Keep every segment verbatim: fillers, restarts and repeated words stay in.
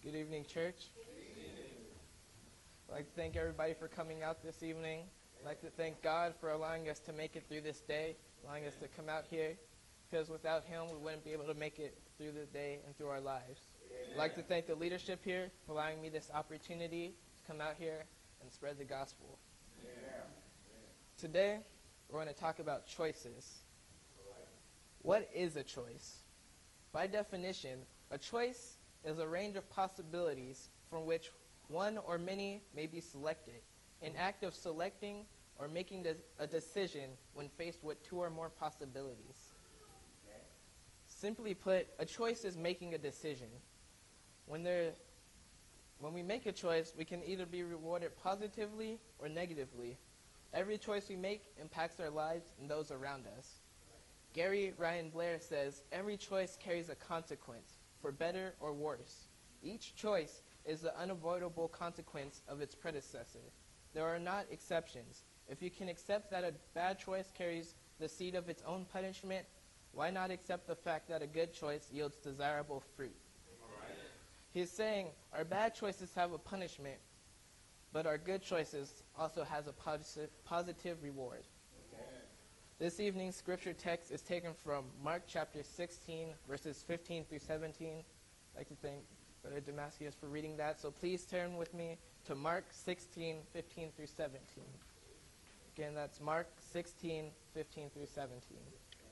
Good evening, church. I'd like to thank everybody for coming out this evening. I'd like to thank God for allowing us to make it through this day, allowing us to come out here, because without him, we wouldn't be able to make it through the day and through our lives. I'd like to thank the leadership here for allowing me this opportunity to come out here and spread the gospel. Today, we're going to talk about choices. What is a choice? By definition, a choice is a range of possibilities from which one or many may be selected. An act of selecting or making a decision when faced with two or more possibilities. Simply put, a choice is making a decision. When there, when we make a choice, we can either be rewarded positively or negatively. Every choice we make impacts our lives and those around us. Gary Ryan Blair says, every choice carries a consequence, for better or worse. Each choice is the unavoidable consequence of its predecessor. There are not exceptions. If you can accept that a bad choice carries the seed of its own punishment, why not accept the fact that a good choice yields desirable fruit? Right. He's saying our bad choices have a punishment, but our good choices also has a posi- positive reward. This evening's scripture text is taken from Mark chapter sixteen, verses fifteen through seventeen. I'd like to thank Brother Damascus for reading that. So please turn with me to Mark sixteen, fifteen through seventeen. Again, that's Mark sixteen, fifteen through seventeen.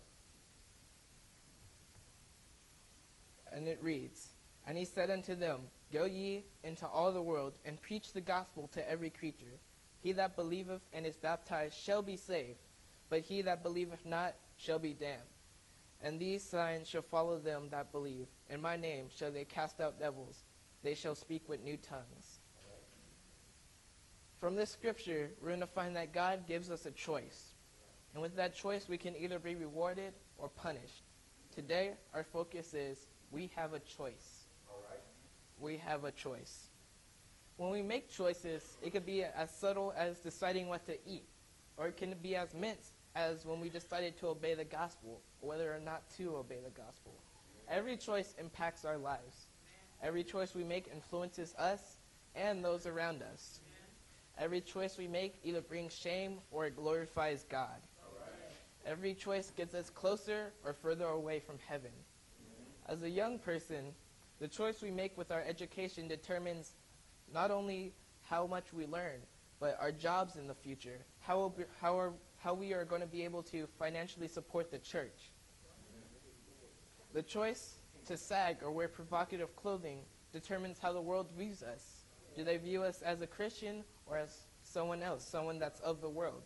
And it reads, "And he said unto them, Go ye into all the world, and preach the gospel to every creature. He that believeth and is baptized shall be saved, but he that believeth not shall be damned. And these signs shall follow them that believe. In my name shall they cast out devils. They shall speak with new tongues." From this scripture, we're going to find that God gives us a choice. And with that choice, we can either be rewarded or punished. Today, our focus is, we have a choice. We have a choice. When we make choices, it could be as subtle as deciding what to eat, or it can be as immense as when we decided to obey the gospel, or whether or not to obey the gospel. Every choice impacts our lives. Every choice we make influences us and those around us. Every choice we make either brings shame or it glorifies God. Every choice gets us closer or further away from heaven. As a young person, the choice we make with our education determines not only how much we learn, but our jobs in the future, how, how, are, how we are going to be able to financially support the church. The choice to sag or wear provocative clothing determines how the world views us. Do they view us as a Christian or as someone else, someone that's of the world?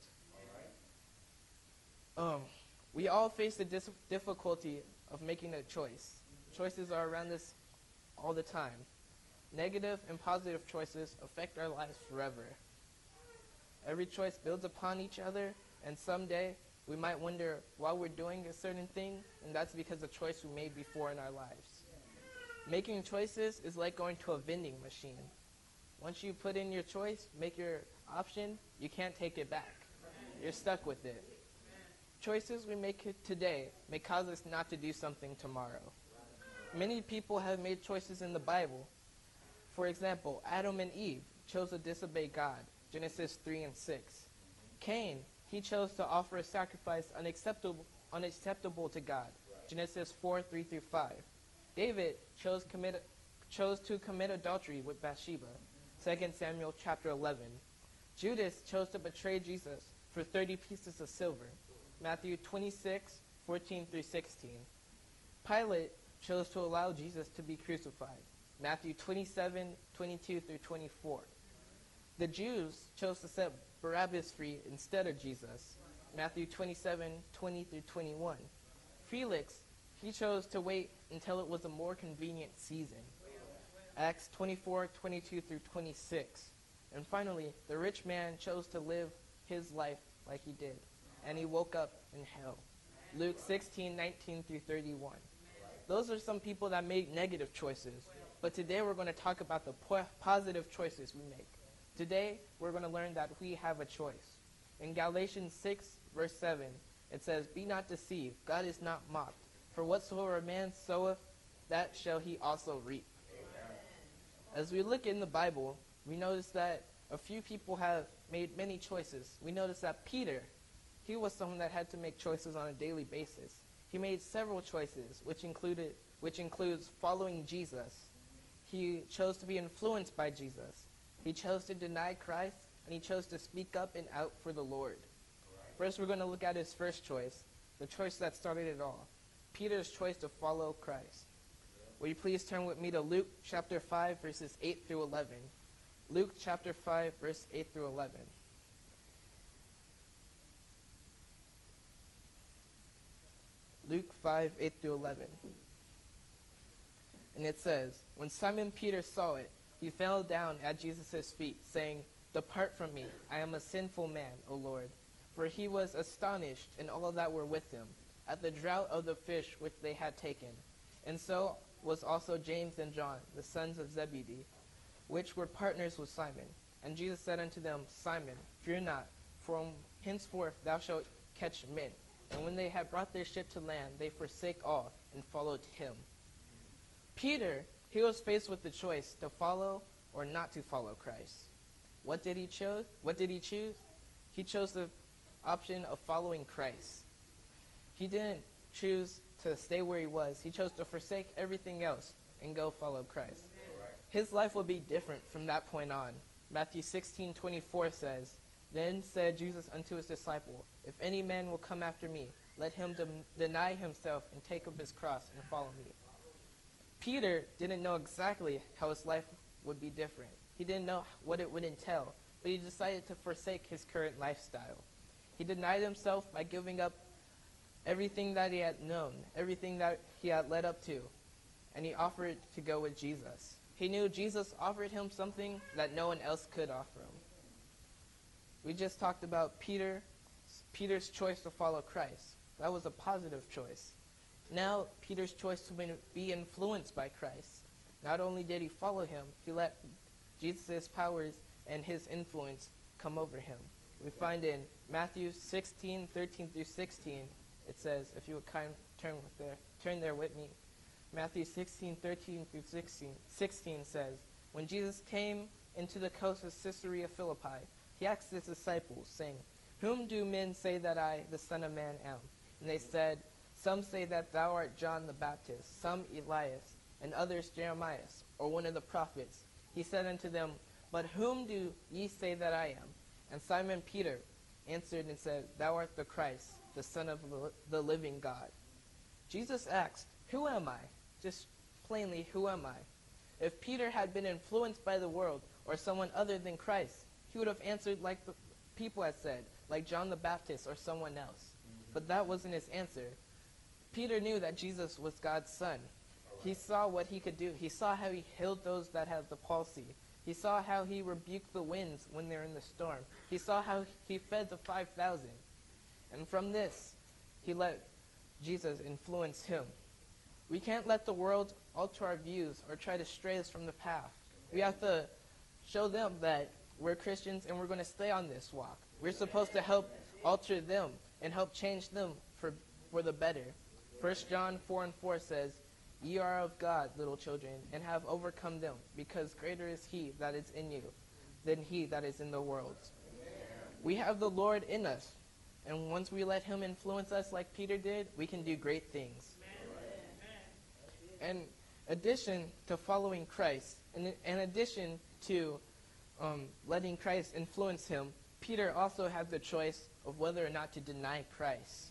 Um, we all face the dis- difficulty of making a choice. Choices are around us all the time. Negative and positive choices affect our lives forever. Every choice builds upon each other, and someday we might wonder why we're doing a certain thing, and that's because of a choice we made before in our lives. Making choices is like going to a vending machine. Once you put in your choice, make your option, you can't take it back. You're stuck with it. Choices we make today may cause us not to do something tomorrow. Many people have made choices in the Bible. For example, Adam and Eve chose to disobey God, Genesis three and six. Cain, he chose to offer a sacrifice unacceptable, unacceptable to God, Genesis four, three through five. David chose, commit, chose to commit adultery with Bathsheba, Second Samuel chapter eleven. Judas chose to betray Jesus for thirty pieces of silver, Matthew twenty-six, fourteen through sixteen. Pilate chose to allow Jesus to be crucified, Matthew twenty-seven, twenty-two through twenty-four. The Jews chose to set Barabbas free instead of Jesus, Matthew twenty-seven, twenty through twenty-one. Felix, he chose to wait until it was a more convenient season, Acts twenty-four, twenty-two through twenty-six. And finally, the rich man chose to live his life like he did, and he woke up in hell, Luke sixteen, nineteen through thirty-one. Those are some people that made negative choices, but today we're going to talk about the po- positive choices we make. Today, we're going to learn that we have a choice. In Galatians six, verse seven, it says, "Be not deceived, God is not mocked. For whatsoever a man soweth, that shall he also reap." As we look in the Bible, we notice that a few people have made many choices. We notice that Peter, he was someone that had to make choices on a daily basis. He made several choices, which included, which includes following Jesus. He chose to be influenced by Jesus. He chose to deny Christ, and he chose to speak up and out for the Lord. First, we're going to look at his first choice, the choice that started it all. Peter's choice to follow Christ. Will you please turn with me to Luke chapter five, verses eight through eleven. Luke chapter five, verse eight through eleven. Luke five, eight through eleven. And it says, when Simon Peter saw it, he fell down at Jesus' feet, saying, "Depart from me, I am a sinful man, O Lord." For he was astonished, and all that were with him, at the draught of the fish which they had taken. And so was also James and John, the sons of Zebedee, which were partners with Simon. And Jesus said unto them, Simon, fear not, for henceforth thou shalt catch men. And when they had brought their ship to land, they forsake all and followed him. Peter, he was faced with the choice to follow or not to follow Christ. What did he choose? What did he choose? He chose the option of following Christ. He didn't choose to stay where he was. He chose to forsake everything else and go follow Christ. His life will be different from that point on. Matthew sixteen twenty-four says, Then said Jesus unto his disciple, If any man will come after me, let him de- deny himself and take up his cross and follow me. Peter didn't know exactly how his life would be different. He didn't know what it would entail, but he decided to forsake his current lifestyle. He denied himself by giving up everything that he had known, everything that he had led up to, and he offered to go with Jesus. He knew Jesus offered him something that no one else could offer him. We just talked about Peter, Peter's choice to follow Christ. That was a positive choice. Now, Peter's choice to be influenced by Christ. Not only did he follow him, he let Jesus' powers and his influence come over him. We find in Matthew sixteen, thirteen through sixteen, it says, if you would kind of turn with there, turn there with me. Matthew sixteen, thirteen through sixteen, sixteen says, When Jesus came into the coast of Caesarea Philippi, he asked his disciples, saying, Whom do men say that I, the Son of Man, am? And they said, Some say that thou art John the Baptist, some Elias, and others Jeremiah, or one of the prophets. He said unto them, But whom do ye say that I am? And Simon Peter answered and said, Thou art the Christ, the Son of the living God. Jesus asked, Who am I? Just plainly, who am I? If Peter had been influenced by the world or someone other than Christ, he would have answered like the people had said, like John the Baptist or someone else. But that wasn't his answer. Peter knew that Jesus was God's son. He saw what he could do. He saw how he healed those that had the palsy. He saw how he rebuked the winds when they're in the storm. He saw how he fed the five thousand. And from this, he let Jesus influence him. We can't let the world alter our views or try to stray us from the path. We have to show them that we're Christians and we're going to stay on this walk. We're supposed to help alter them and help change them for, for the better. First John four and four says, Ye are of God, little children, and have overcome them, because greater is he that is in you than he that is in the world. Amen. We have the Lord in us, and once we let him influence us like Peter did, we can do great things. Amen. In addition to following Christ, in, in addition to um, letting Christ influence him, Peter also had the choice of whether or not to deny Christ.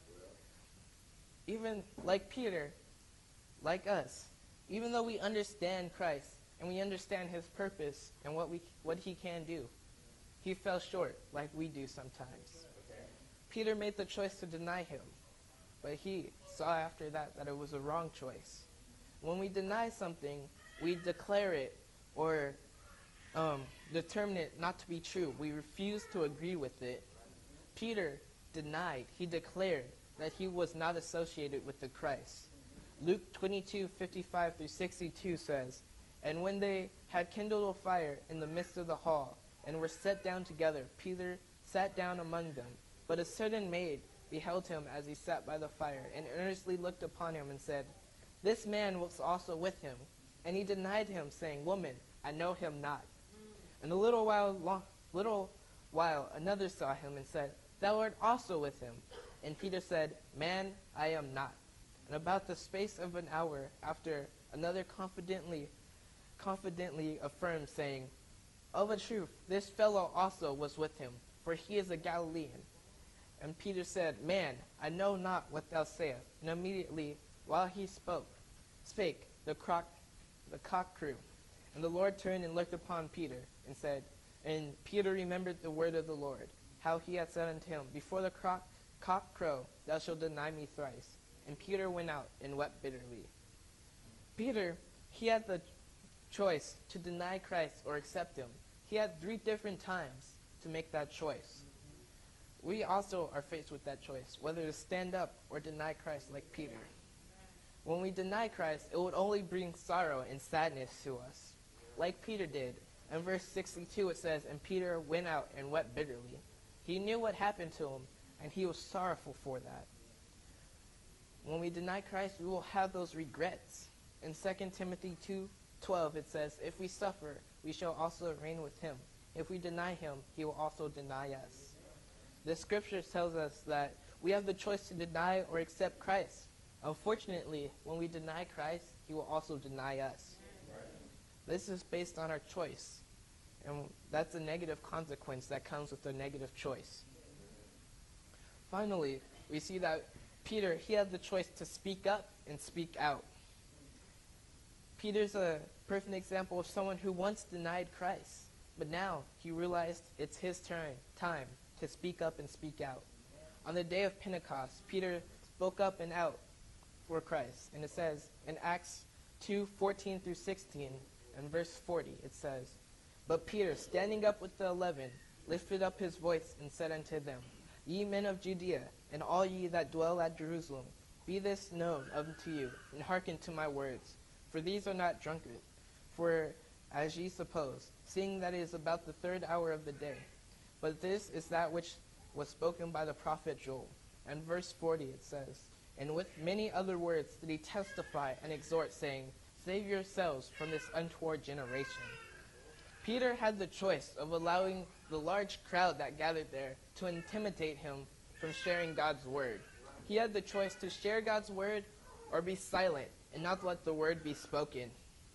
Even like Peter, like us, even though we understand Christ and we understand his purpose and what we what he can do, he fell short like we do sometimes. Okay. Peter made the choice to deny him, but he saw after that that it was a wrong choice. When we deny something, we declare it or um, determine it not to be true. We refuse to agree with it. Peter denied, he declared that he was not associated with the Christ. Luke twenty-two, fifty-five through sixty-two says, And when they had kindled a fire in the midst of the hall, and were set down together, Peter sat down among them. But a certain maid beheld him as he sat by the fire, and earnestly looked upon him, and said, This man was also with him. And he denied him, saying, Woman, I know him not. And a little while, long, little while another saw him and said, Thou art also with him. And Peter said, Man, I am not. And about the space of an hour after, another confidently, confidently affirmed, saying, Of a truth, this fellow also was with him, for he is a Galilean. And Peter said, Man, I know not what thou sayest. And immediately, while he spoke, spake, the cock, the cock crew. And the Lord turned and looked upon Peter, and said, And Peter remembered the word of the Lord, how he had said unto him, Before the cock, cock crow, thou shalt deny me thrice. And Peter went out and wept bitterly. Peter, he had the choice to deny Christ or accept him. He had three different times to make that choice. We also are faced with that choice, whether to stand up or deny Christ like Peter. When we deny Christ, it would only bring sorrow and sadness to us, like Peter did. In verse sixty-two it says, And Peter went out and wept bitterly. He knew what happened to him, and he was sorrowful for that. When we deny Christ, we will have those regrets. In Second Timothy two twelve it says, If we suffer, we shall also reign with him. If we deny him, he will also deny us. The scripture tells us that we have the choice to deny or accept Christ. Unfortunately, when we deny Christ, he will also deny us. This is based on our choice. And that's a negative consequence that comes with a negative choice. Finally, we see that Peter, he had the choice to speak up and speak out. Peter's a perfect example of someone who once denied Christ, but now he realized it's his turn, time to speak up and speak out. On the day of Pentecost, Peter spoke up and out for Christ. And it says in Acts two fourteen through sixteen, and verse forty, it says, But Peter, standing up with the eleven, lifted up his voice and said unto them, Ye men of Judea, and all ye that dwell at Jerusalem, be this known unto you, and hearken to my words. For these are not drunken, for as ye suppose, seeing that it is about the third hour of the day. But this is that which was spoken by the prophet Joel. And verse forty it says, And with many other words did he testify and exhort, saying, Save yourselves from this untoward generation. Peter had the choice of allowing the large crowd that gathered there to intimidate him from sharing God's word. He had the choice to share God's word or be silent and not let the word be spoken.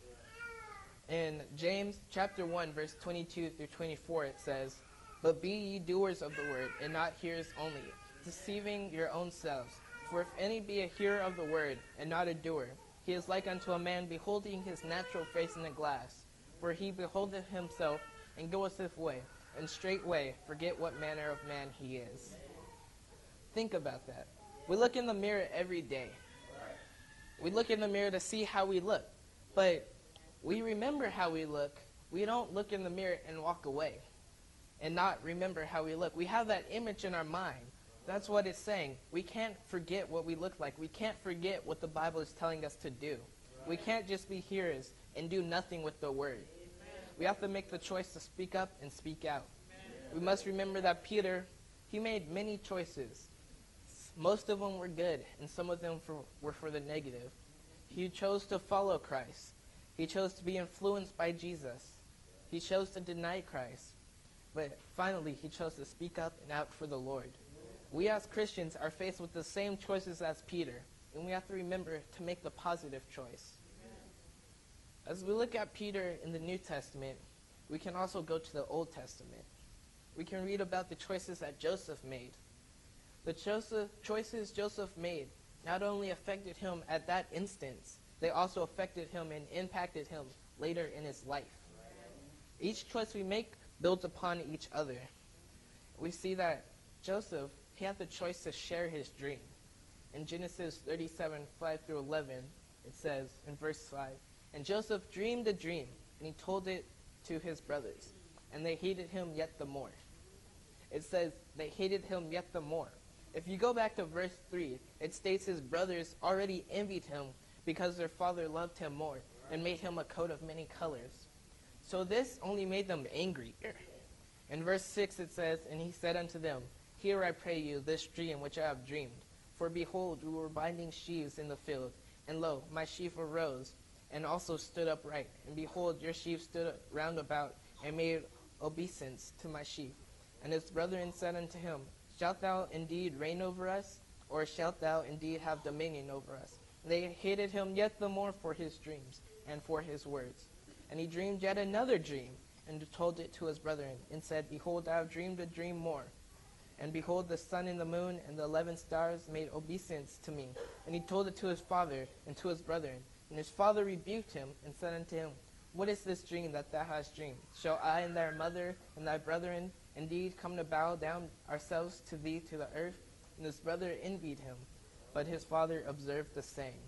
In James chapter one, verse twenty-two through twenty-four, it says, But be ye doers of the word, and not hearers only, deceiving your own selves. For if any be a hearer of the word, and not a doer, he is like unto a man beholding his natural face in a glass. For he beholdeth himself, and goeth his way, and straightway forget what manner of man he is. Think about that. We look in the mirror every day. We look in the mirror to see how we look. But we remember how we look. We don't look in the mirror and walk away and not remember how we look. We have that image in our mind. That's what it's saying. We can't forget what we look like. We can't forget what the Bible is telling us to do. We can't just be hearers and do nothing with the word. We have to make the choice to speak up and speak out. We must remember that Peter, he made many choices. Most of them were good, and some of them for, were for the negative. He chose to follow Christ. He chose to be influenced by Jesus. He chose to deny Christ. But finally, he chose to speak up and out for the Lord. We as Christians are faced with the same choices as Peter, and we have to remember to make the positive choice. As we look at Peter in the New Testament, we can also go to the Old Testament. We can read about the choices that Joseph made. The Joseph, choices Joseph made not only affected him at that instance, they also affected him and impacted him later in his life. Each choice we make builds upon each other. We see that Joseph, he had the choice to share his dream. In Genesis thirty-seven, five through eleven, it says in verse five, And Joseph dreamed a dream, and he told it to his brothers, and they hated him yet the more. It says they hated him yet the more. If you go back to verse three, it states his brothers already envied him because their father loved him more and made him a coat of many colors. So this only made them angry. In verse six it says, And he said unto them, Hear, I pray you, this dream which I have dreamed. For behold, we were binding sheaves in the field, and lo, my sheaf arose, and also stood upright. And behold, your sheep stood round about, and made obeisance to my sheep. And his brethren said unto him, Shalt thou indeed reign over us? Or shalt thou indeed have dominion over us? And they hated him yet the more for his dreams, and for his words. And he dreamed yet another dream, and told it to his brethren, and said, Behold, I have dreamed a dream more. And behold, the sun and the moon and the eleven stars made obeisance to me. And he told it to his father and to his brethren. And his father rebuked him, and said unto him, What is this dream that thou hast dreamed? Shall I and thy mother and thy brethren indeed come to bow down ourselves to thee to the earth? And his brother envied him, but his father observed the saying.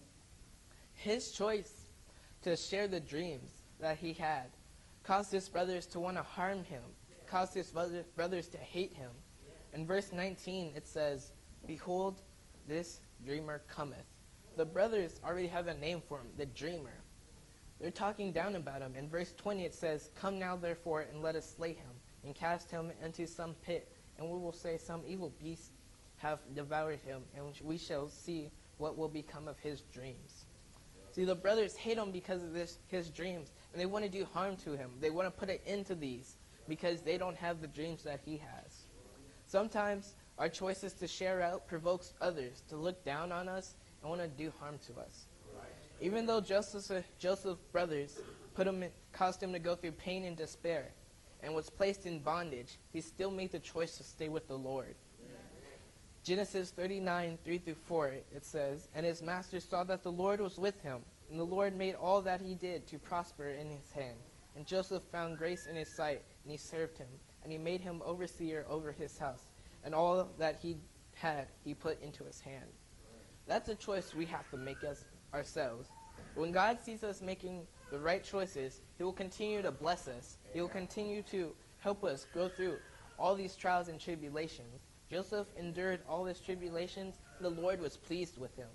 His choice to share the dreams that he had caused his brothers to want to harm him, caused his brother, brothers to hate him. In verse nineteen, it says, Behold, this dreamer cometh. The brothers already have a name for him, the dreamer. They're talking down about him. In verse twenty, it says, Come now, therefore, and let us slay him, and cast him into some pit, and we will say, Some evil beast have devoured him, and we shall see what will become of his dreams. See, the brothers hate him because of this, his dreams, and they want to do harm to him. They want to put an end to these because they don't have the dreams that he has. Sometimes our choices to share out provokes others to look down on us and want to do harm to us. Even though Joseph's, uh, Joseph's brothers put him in, caused him to go through pain and despair and was placed in bondage, he still made the choice to stay with the Lord. Genesis thirty-nine, three through four, it says, And his master saw that the Lord was with him, and the Lord made all that he did to prosper in his hand. And Joseph found grace in his sight, and he served him. And he made him overseer over his house, and all that he had he put into his hand. That's a choice we have to make as ourselves. When God sees us making the right choices, he will continue to bless us. He will continue to help us go through all these trials and tribulations. Joseph endured all his tribulations, and the Lord was pleased with him.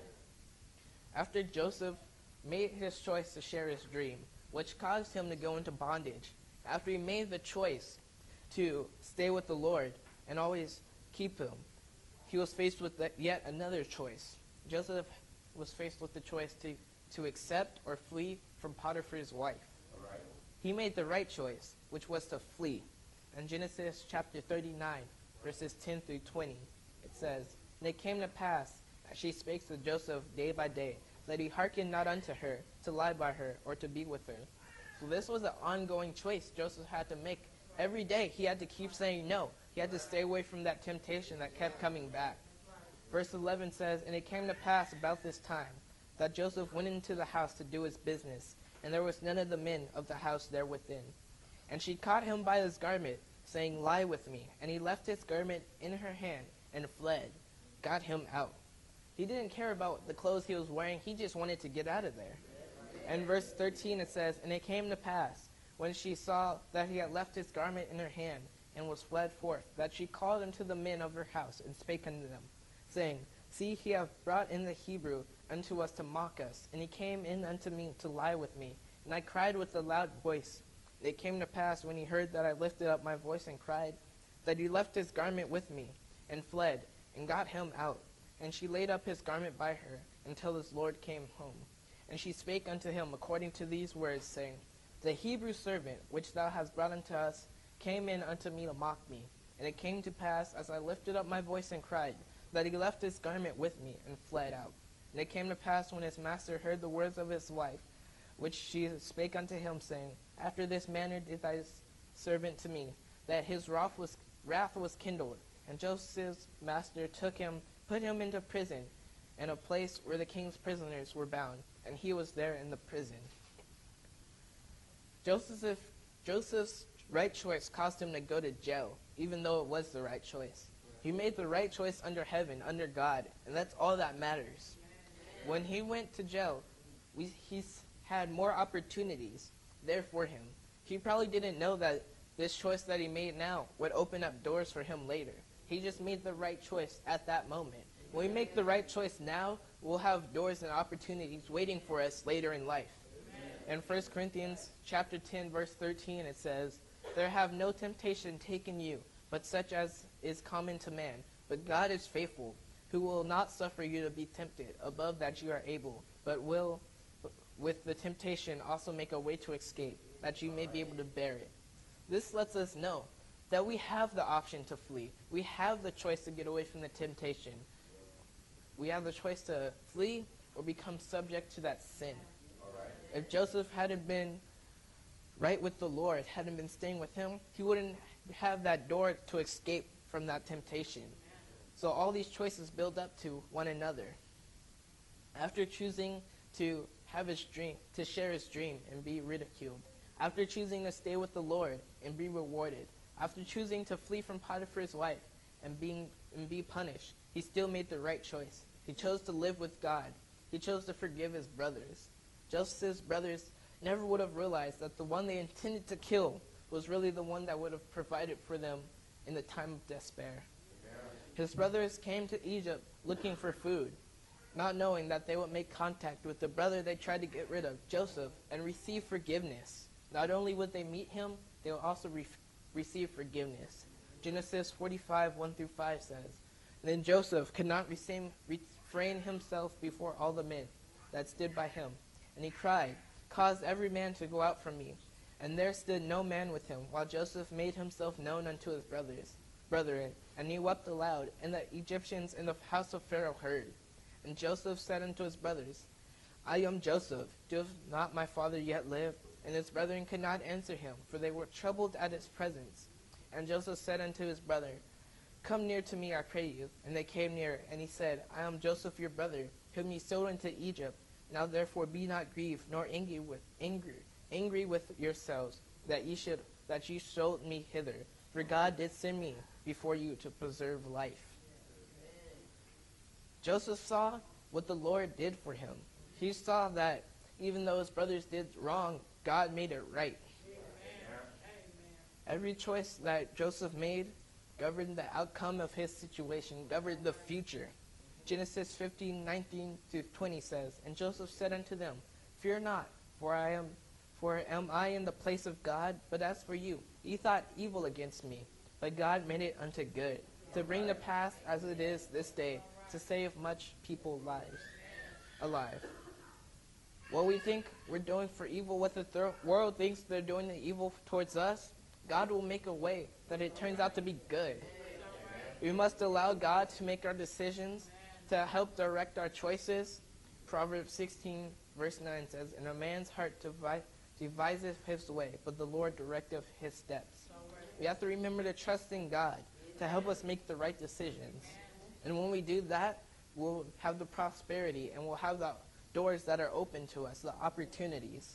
After Joseph made his choice to share his dream, which caused him to go into bondage, after he made the choice to stay with the Lord and always keep him, he was faced with yet another choice. Joseph was faced with the choice to, to accept or flee from Potiphar's wife. Right. He made the right choice, which was to flee. In Genesis chapter thirty-nine, verses ten through twenty, it says, And it came to pass, as she spake to Joseph day by day, that he hearkened not unto her, to lie by her, or to be with her. So this was an ongoing choice Joseph had to make. Every day he had to keep saying no. He had to stay away from that temptation that kept coming back. Verse eleven says, And it came to pass about this time, that Joseph went into the house to do his business, and there was none of the men of the house there within. And she caught him by his garment, saying, Lie with me. And he left his garment in her hand, and fled, got him out. He didn't care about the clothes he was wearing. He just wanted to get out of there. And verse thirteen, it says, And it came to pass, when she saw that he had left his garment in her hand, and was fled forth, that she called unto the men of her house, and spake unto them, saying, See, he hath brought in the Hebrew unto us to mock us. And he came in unto me to lie with me. And I cried with a loud voice. It came to pass, when he heard that I lifted up my voice and cried, that he left his garment with me, and fled, and got him out. And she laid up his garment by her, until his Lord came home. And she spake unto him according to these words, saying, The Hebrew servant, which thou hast brought unto us, came in unto me to mock me. And it came to pass, as I lifted up my voice and cried, that he left his garment with me, and fled out. And it came to pass, when his master heard the words of his wife, which she spake unto him, saying, After this manner did thy servant to me, that his wrath was, wrath was kindled. And Joseph's master took him, put him into prison, in a place where the king's prisoners were bound, and he was there in the prison. Joseph, Joseph's right choice caused him to go to jail, even though it was the right choice. He made the right choice under heaven, under God, and that's all that matters. When he went to jail, we, he's had more opportunities there for him. He probably didn't know that this choice that he made now would open up doors for him later. He just made the right choice at that moment. When we make the right choice now, we'll have doors and opportunities waiting for us later in life. In First Corinthians chapter ten, verse thirteen, it says, There have no temptation taken you, but such as is common to man. But God is faithful, who will not suffer you to be tempted above that you are able, but will with the temptation also make a way to escape, that you may be able to bear it. This lets us know that we have the option to flee. We have the choice to get away from the temptation. We have the choice to flee or become subject to that sin. If Joseph hadn't been right with the Lord, hadn't been staying with him, he wouldn't have that door to escape from that temptation. So all these choices build up to one another. After choosing to have his dream, to share his dream and be ridiculed, after choosing to stay with the Lord and be rewarded, after choosing to flee from Potiphar's wife and being and be punished, he still made the right choice. He chose to live with God. He chose to forgive his brothers. Joseph's brothers never would have realized that the one they intended to kill was really the one that would have provided for them in the time of despair. His brothers came to Egypt looking for food, not knowing that they would make contact with the brother they tried to get rid of, Joseph, and receive forgiveness. Not only would they meet him, they would also re- receive forgiveness. Genesis forty-five, one through five says, Then Joseph could not refrain himself before all the men that stood by him. And he cried, Cause every man to go out from me. And there stood no man with him, while Joseph made himself known unto his brothers, brethren. And he wept aloud, and the Egyptians in the house of Pharaoh heard. And Joseph said unto his brothers, I am Joseph. Doth not my father yet live? And his brethren could not answer him, for they were troubled at his presence. And Joseph said unto his brother, Come near to me, I pray you. And they came near, and he said, I am Joseph your brother, whom ye sold into Egypt. Now therefore be not grieved, nor angry with angry, angry with yourselves, that ye should that ye sold me hither. For God did send me before you to preserve life. Joseph saw what the Lord did for him. He saw that even though his brothers did wrong, God made it right. Every choice that Joseph made governed the outcome of his situation, governed the future. Genesis fifteen, nineteen to twenty says, And Joseph said unto them, Fear not, for I am for am I in the place of God? But as for you, ye thought evil against me, but God made it unto good, to bring to pass as it is this day, to save much people lives alive. What we think we're doing for evil, what the th- world thinks they're doing the evil towards us, God will make a way that it turns out to be good. We must allow God to make our decisions, to help direct our choices. Proverbs sixteen, verse nine says, And a man's heart devi- deviseth his way, but the Lord directeth his steps. We have to remember to trust in God to help us make the right decisions. And when we do that, we'll have the prosperity and we'll have the doors that are open to us, the opportunities.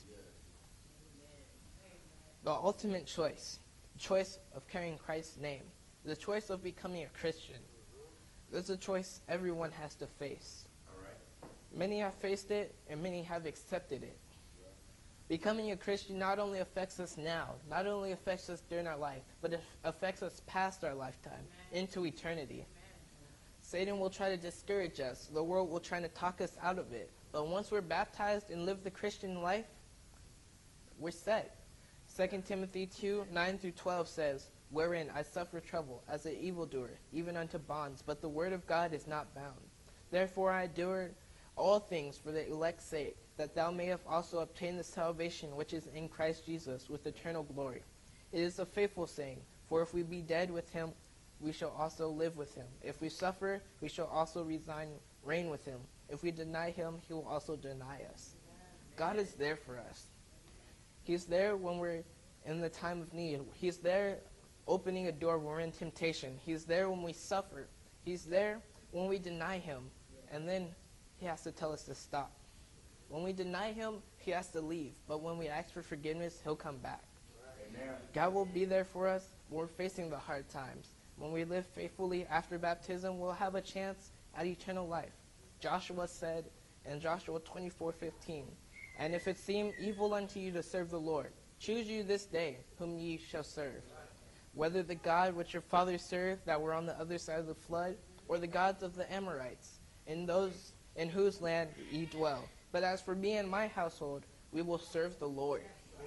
The ultimate choice, the choice of carrying Christ's name, the choice of becoming a Christian. This is a choice everyone has to face. Many have faced it, and many have accepted it. Becoming a Christian not only affects us now, not only affects us during our life, but it affects us past our lifetime, into eternity. Satan will try to discourage us. The world will try to talk us out of it. But once we're baptized and live the Christian life, we're set. Second Timothy two, nine through twelve says, Wherein I suffer trouble as an evildoer, even unto bonds, but the word of God is not bound. Therefore I endure all things for the elect's sake, that thou mayest also obtain the salvation which is in Christ Jesus with eternal glory. It is a faithful saying, for if we be dead with him, we shall also live with him. If we suffer, we shall also resign, reign with him. If we deny him, he will also deny us. God is there for us. He's there when we're in the time of need. He's there opening a door when we're in temptation. He's there when we suffer. He's there when we deny him. And then he has to tell us to stop. When we deny him, he has to leave. But when we ask for forgiveness, he'll come back. Amen. God will be there for us when we're facing the hard times. When we live faithfully after baptism, we'll have a chance at eternal life. Joshua said in Joshua twenty-four fifteen, And if it seem evil unto you to serve the Lord, choose you this day whom ye shall serve, whether the God which your fathers served that were on the other side of the flood, or the gods of the Amorites, in those in whose land ye dwell. But as for me and my household, we will serve the Lord.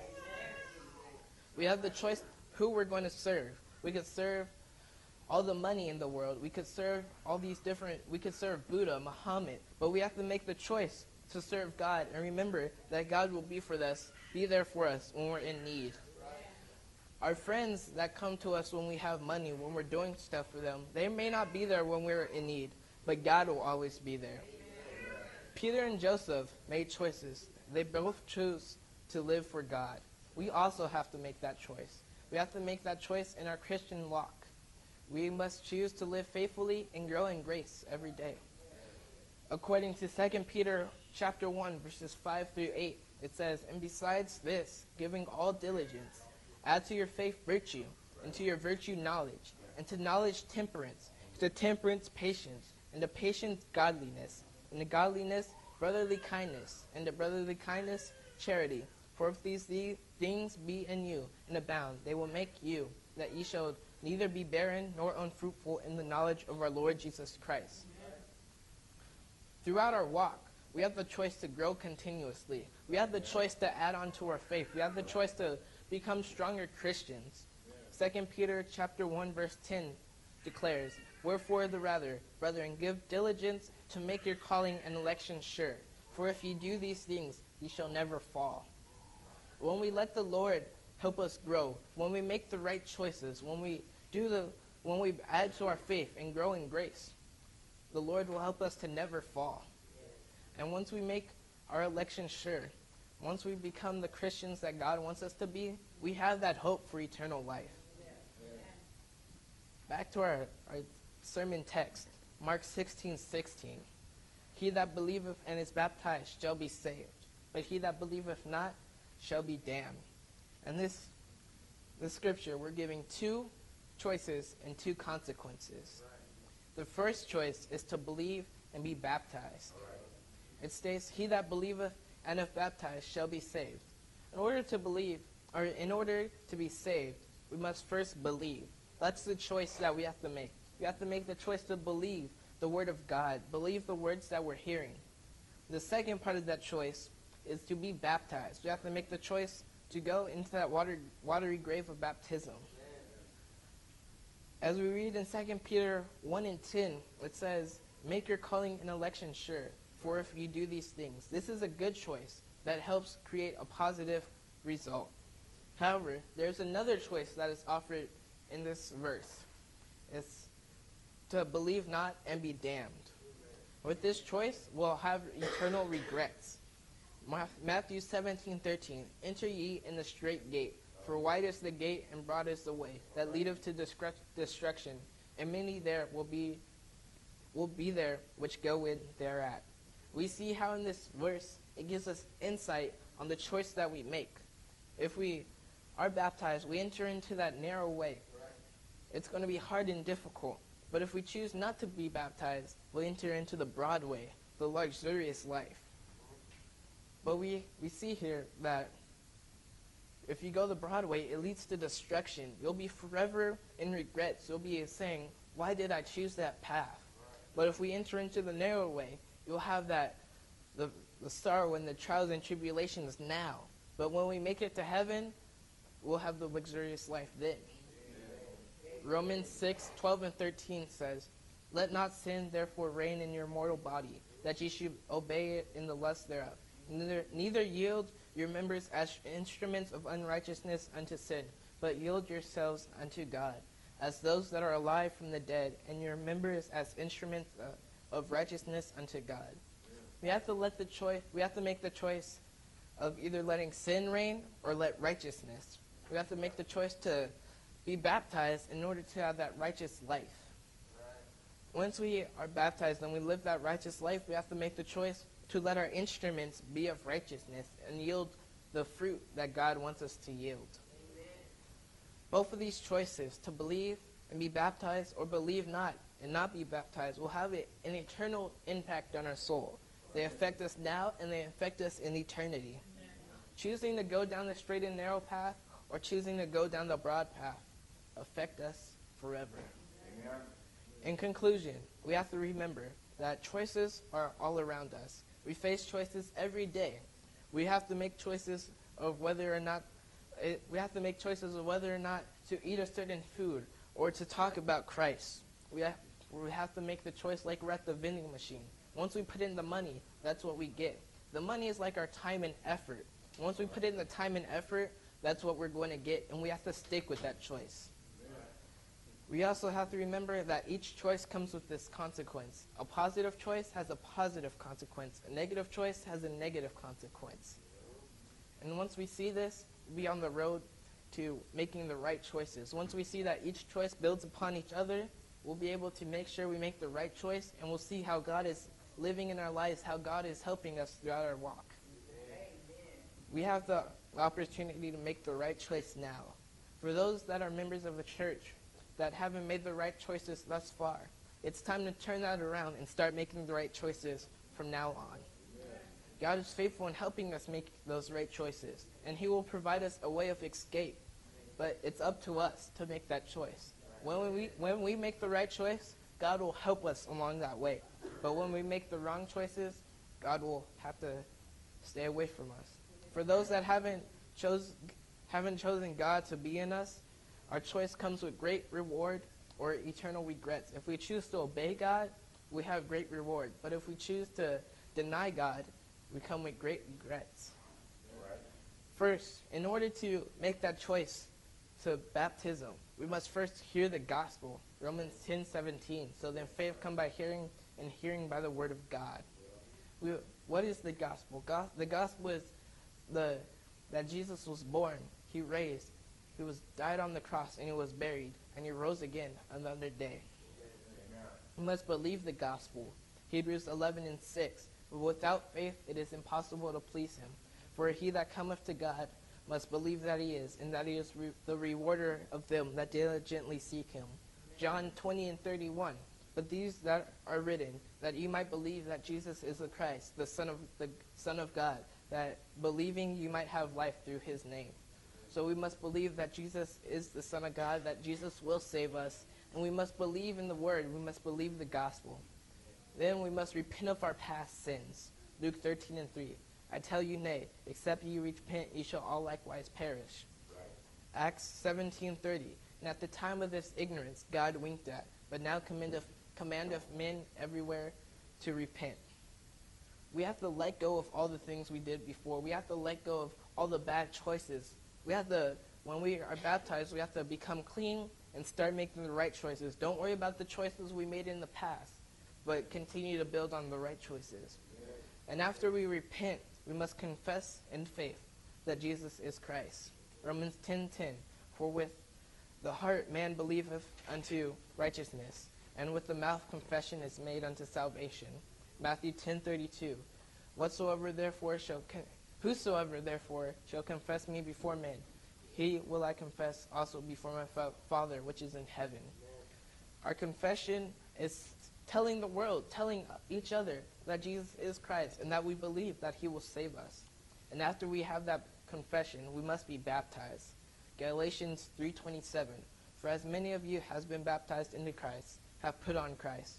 We have the choice who we're going to serve. We could serve all the money in the world. We could serve all these different, we could serve Buddha, Muhammad, but we have to make the choice to serve God and remember that God will be for us, be there for us when we're in need. Our friends that come to us when we have money, when we're doing stuff for them, they may not be there when we're in need, but God will always be there. Peter and Joseph made choices. They both chose to live for God. We also have to make that choice. We have to make that choice in our Christian walk. We must choose to live faithfully and grow in grace every day. According to Second Peter chapter one, verses five through eight, it says, "And besides this, giving all diligence, add to your faith virtue, and to your virtue knowledge, and to knowledge temperance, to temperance patience, and to patience godliness, and to godliness brotherly kindness, and to brotherly kindness charity. For if these things be in you and abound, they will make you, that ye shall neither be barren nor unfruitful in the knowledge of our Lord Jesus Christ." Throughout our walk, we have the choice to grow continuously. We have the choice to add on to our faith. We have the choice to become stronger Christians. Second Peter chapter one, verse ten declares, "Wherefore the rather, brethren, give diligence to make your calling and election sure. For if ye do these things, ye shall never fall." When we let the Lord help us grow, when we make the right choices, when we do the when we add to our faith and grow in grace, the Lord will help us to never fall. And once we make our election sure, once we become the Christians that God wants us to be, we have that hope for eternal life. Back to our, our sermon text, Mark sixteen sixteen. "He that believeth and is baptized shall be saved, but he that believeth not shall be damned." And this, this scripture, we're giving two choices and two consequences. The first choice is to believe and be baptized. It states, "He that believeth and is baptized shall be saved." In order to believe, or in order to be saved, we must first believe. That's the choice that we have to make. We have to make the choice to believe the word of God, believe the words that we're hearing. The second part of that choice is to be baptized. We have to make the choice to go into that water, watery grave of baptism. As we read in Second Peter one and ten, it says, "Make your calling and election sure, for if you do these things." This is a good choice that helps create a positive result. However, there's another choice that is offered in this verse. It's to believe not and be damned. With this choice, we'll have eternal regrets. Matthew seventeen thirteen, "Enter ye in the strait gate, for wide is the gate and broad is the way that leadeth to destruction, and many there will be will be there which go in thereat." We see how in this verse it gives us insight on the choice that we make. If we are baptized, we enter into that narrow way. It's going to be hard and difficult. But if we choose not to be baptized, we'll enter into the broad way, the luxurious life. But we, we see here that if you go the broad way, it leads to destruction. You'll be forever in regrets. You'll be saying, "Why did I choose that path?" But if we enter into the narrow way, you'll have that the, the sorrow and the trials and tribulations now. But when we make it to heaven, we'll have the luxurious life then. Romans six twelve and thirteen says, "Let not sin therefore reign in your mortal body, that ye should obey it in the lust thereof. Neither, neither yield your members as instruments of unrighteousness unto sin, but yield yourselves unto God, as those that are alive from the dead, and your members as instruments uh, of righteousness unto God." We have to let the choice. We have to make the choice of either letting sin reign or let righteousness. We have to make the choice to be baptized in order to have that righteous life. Once we are baptized and we live that righteous life, we have to make the choice to let our instruments be of righteousness and yield the fruit that God wants us to yield. Amen. Both of these choices, to believe and be baptized or believe not and not be baptized, will have an eternal impact on our soul. They affect us now and they affect us in eternity. Amen. Choosing to go down the straight and narrow path or choosing to go down the broad path affect us forever. Amen. In conclusion, we have to remember that choices are all around us. We face choices every day. We have to make choices of whether or not it, we have to make choices of whether or not to eat a certain food or to talk about Christ. We have, we have to make the choice like we're at the vending machine. Once we put in the money, that's what we get. The money is like our time and effort. Once we put in the time and effort, that's what we're going to get, and we have to stick with that choice. We also have to remember that each choice comes with this consequence. A positive choice has a positive consequence. A negative choice has a negative consequence. And once we see this, we'll be on the road to making the right choices. Once we see that each choice builds upon each other, we'll be able to make sure we make the right choice, and we'll see how God is living in our lives, how God is helping us throughout our walk. We have the opportunity to make the right choice now. For those that are members of the church that haven't made the right choices thus far, it's time to turn that around and start making the right choices from now on. God is faithful in helping us make those right choices, and he will provide us a way of escape. But it's up to us to make that choice. When we, when we make the right choice, God will help us along that way. But when we make the wrong choices, God will have to stay away from us. For those that haven't chose, haven't chosen God to be in us, our choice comes with great reward or eternal regrets. If we choose to obey God, we have great reward. But if we choose to deny God, we come with great regrets. Right. First, in order to make that choice to baptism, we must first hear the gospel. Romans ten seventeen. So then faith comes by hearing, and hearing by the word of God. We, what is the gospel? Go, the gospel is the that Jesus was born, he raised, he was died on the cross, and he was buried, and he rose again another day. Amen. We must believe the gospel. Hebrews eleven and six. But without faith it is impossible to please him. For he that cometh to God must believe that he is, and that he is re- the rewarder of them that diligently seek him. John twenty and thirty-one. But these that are written, that ye might believe that Jesus is the Christ, the Son of the Son of God, that believing you might have life through his name. So we must believe that Jesus is the Son of God, that Jesus will save us, and we must believe in the word. We must believe the gospel. Then we must repent of our past sins. Luke thirteen and three. I tell you, nay, except ye repent, ye shall all likewise perish. Right. Acts seventeen thirty. And at the time of this ignorance, God winked at, but now commandeth, commandeth men everywhere to repent. We have to let go of all the things we did before. We have to let go of all the bad choices. We have to, when we are baptized, we have to become clean and start making the right choices. Don't worry about the choices we made in the past, but continue to build on the right choices. And after we repent, we must confess in faith that Jesus is Christ. Romans ten ten. For with the heart man believeth unto righteousness, and with the mouth confession is made unto salvation. Matthew ten thirty-two. Whatsoever therefore shall con- whosoever therefore shall confess me before men, he will I confess also before my fa- Father which is in heaven. Our confession is telling the world, telling each other that Jesus is Christ and that we believe that he will save us. And after we have that confession, we must be baptized. Galatians three twenty-seven. For as many of you has been baptized into Christ, have put on Christ.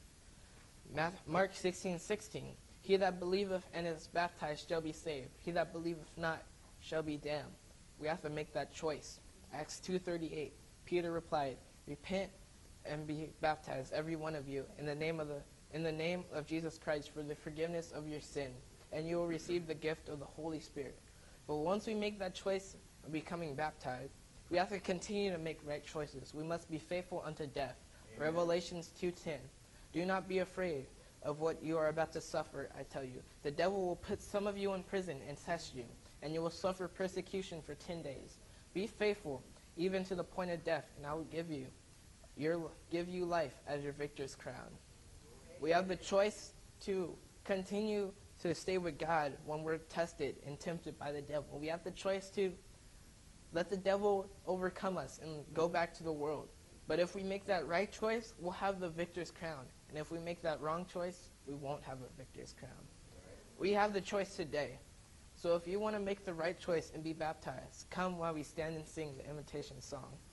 Mark sixteen sixteen. He that believeth and is baptized shall be saved. He that believeth not shall be damned. We have to make that choice. Acts two thirty-eight. Peter replied, repent and be baptized, every one of you, in the name of the in the name of Jesus Christ for the forgiveness of your sin, and you will receive the gift of the Holy Spirit. But once we make that choice of becoming baptized, we have to continue to make right choices. We must be faithful unto death. Amen. Revelations two ten. Do not be afraid of what you are about to suffer, I tell you. The devil will put some of you in prison and test you, and you will suffer persecution for ten days. Be faithful, even to the point of death, and I will give you your give you life as your victor's crown. We have the choice to continue to stay with God when we're tested and tempted by the devil. We have the choice to let the devil overcome us and go back to the world. But if we make that right choice, we'll have the victor's crown. And if we make that wrong choice, we won't have a victor's crown. We have the choice today. So if you want to make the right choice and be baptized, come while we stand and sing the invitation song.